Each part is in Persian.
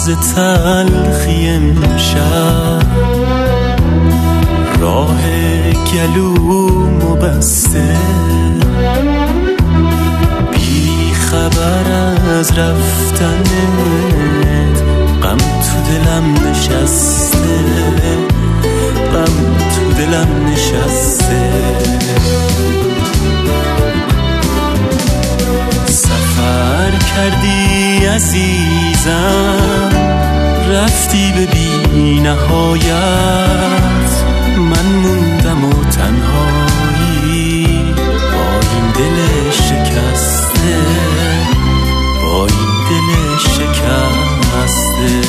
تلخی امشب راه گلومو بسته، بی خبر از رفتنت غم تو دلم نشسته، غم تو دلم نشسته. سفر کردی عزیزم، رفتی به بی نهایت، من موندم و تنهایی با این دل شکسته، با این دل شکسته.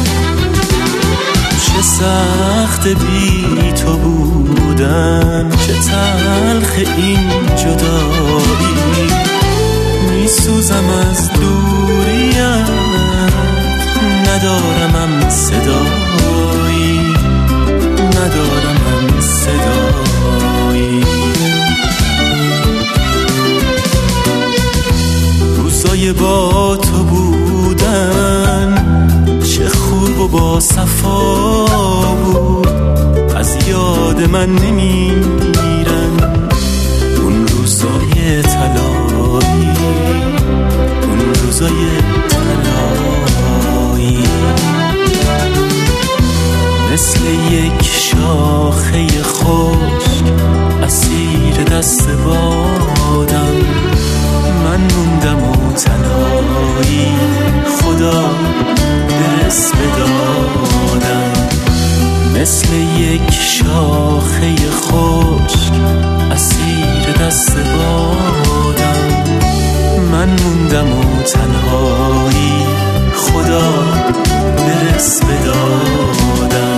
چه سخت بی تو بودن، چه تلخ این جدایی، میسوزم از دوریت، ندارمم صدایی، ندارمم صدایی. روزای با تو بودن چه خوب و با صفا بود، از یاد من نمیرن اون روزای طلایی، اون روزای طلایی. مثل یک شاخه خشک اسیر دست بادم، من موندم و تنهایی خدا دست بدادم. مثل یک شاخه خشک اسیر دست بادم، من موندم و تنهایی خدا برس بدادم.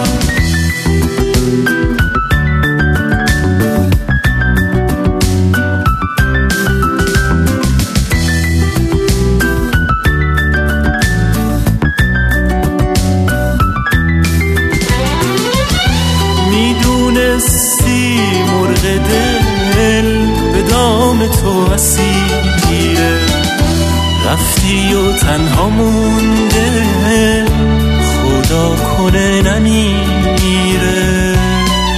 میدونستی مرغ دل به دام تو اسیره، رفتی و تنها مونده، خدا کنه نمیره.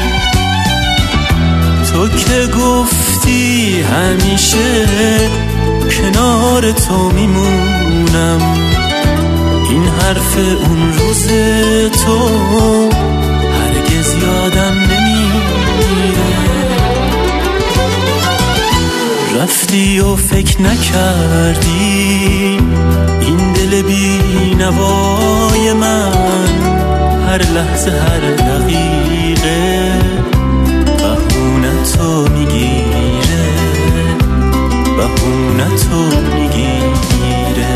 تو که گفتی همیشه کنار تو میمونم، این حرف اون روز تو هرگز یادم نمیره. رفتی و فکر نکردی این دل بی نوای من، هر لحظه هر دقیقه بهونتو میگیره، بهونتو میگیره.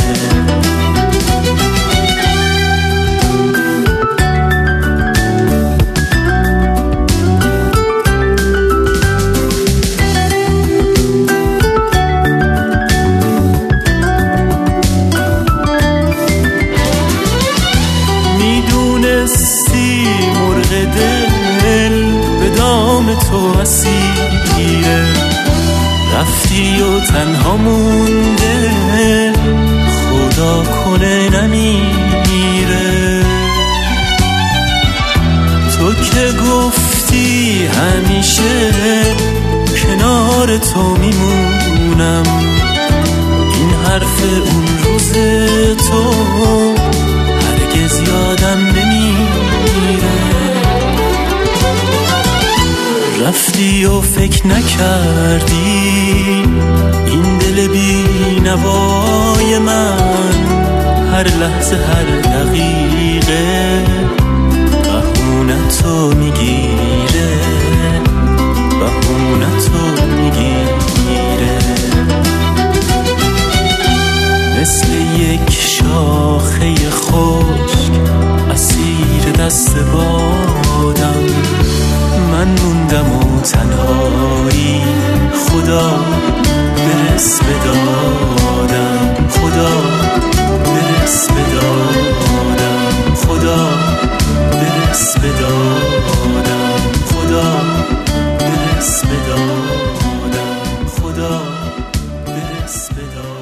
میدونستی مرغ دل به دام تو اسیره، رفتی و تنها مونده، خدا کنه نمیره. تو که گفتی همیشه کنار تو میمونم، این حرف اون روز تو هرگز یادم نمیره. رفتی و فکر نکردی این دل بی نوای من، هر لحظه هر دقیقه بهونتو میگیره، بهونتو میگیره. مثل یک شاخه خشک اسیر دست بادم، من موندم و تنهایی خدا برس بدادم، خدا برس بدادم، خدا برس بدادم، خدا برس بدادم، خدا برس بدادم.